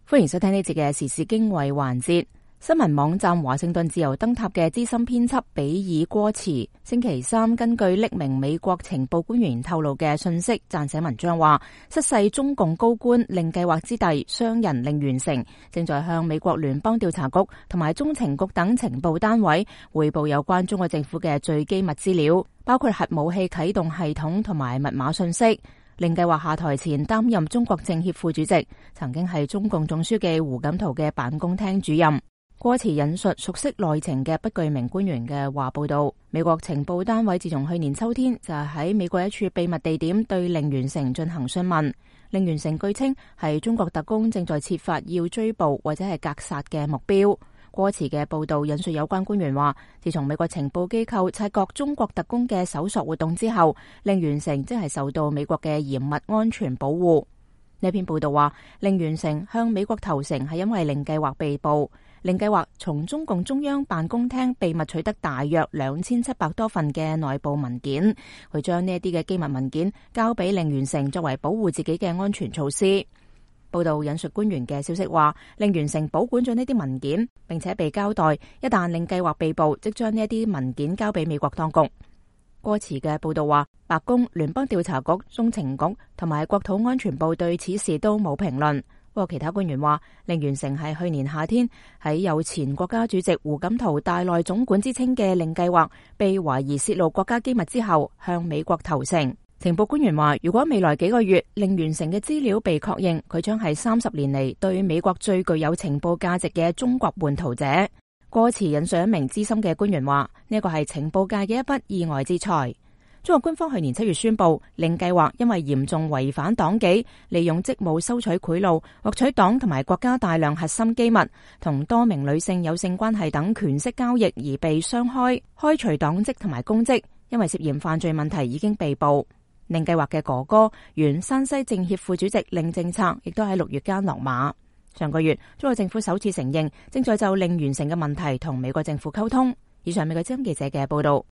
歡迎收聽呢節嘅時事經緯環節。新聞網站華盛頓自由燈塔嘅資深編輯比爾戈茨星期三根據匿名美國情報官員透露嘅信息撰寫文章話，失勢中共高官令計劃之弟商人令元成正在向美國聯邦調查局同埋中情局等情報單位匯報有關中國政府嘅最機密資料，包括核武器啟動系統同埋密碼信息。令計劃下台前擔任中國政協副主席，曾經係中共總書記胡錦濤嘅辦公廳主任。戈茨引述熟悉內情嘅不具名官員嘅話報道，美國情報單位自從去年秋天就係喺美國一處秘密地點對令元成進行詢問。令元成據稱係中國特工正在設法要追捕或者係格殺嘅目標。戈茨嘅報道引述有關官員話，自從美國情報機構察覺中國特工嘅搜索活動之後，令元成即係受到美國嘅嚴密安全保護。呢篇報道話，令元成向美國投誠係因為令計劃被捕。令計劃從中共中央辦公廳秘密取得大約2700多份嘅內部文件，佢將呢一啲嘅機密文件交俾令元成作為保護自己嘅安全措施。報道引述官員嘅消息話，令元成保管咗呢啲文件，並且被交代一旦令計劃被捕，即將呢一啲文件交俾美國當局。戈茨嘅報道話，白宮、聯邦調查局、中情局同埋國土安全部對此事都冇評論。不過其他官員話，令元成係去年夏天喺有前國家主席胡錦濤大內總管之稱嘅令計劃被懷疑洩露國家機密之後，向美國投誠。情報官員話，如果未來幾個月令元成嘅資料被確認，佢將係30年嚟對美國最具有情報價值嘅中國叛徒者。戈茨引述一名資深嘅官員話，呢個係情報界嘅一筆意外之財。中國官方去年7月宣布，令計劃因為嚴重違反黨紀，利用職務收取賄賂，獲取黨同埋國家大量核心機密，同多名女性有性關係等權色交易而被雙開除黨籍同埋公職，因為涉嫌犯罪問題已經被捕。令計劃嘅哥哥原山西政協副主席令政策亦都喺6月間落馬。上個月，中國政府首次承認正在就令元成嘅問題同美國政府溝通。以上美國之音記者嘅報道。